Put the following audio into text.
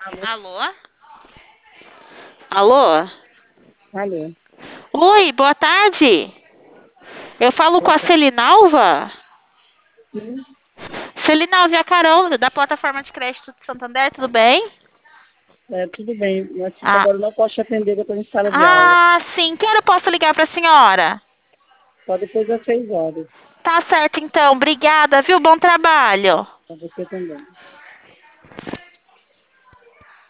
Alô? Alô? Alô? Alô? Oi, boa tarde. Eu falo com Boa a tarde. Celinalva? Sim, Celinalva Jacarão, da plataforma de crédito de Santander, tudo bem? tudo bem. Mas tipo, Ah, agora eu não posso te atender, eu estou em sala de aula. sim. Que hora eu posso ligar para a senhora? Só depois das 6 horas, Tá certo, então. Obrigada, viu? Bom trabalho. para você também.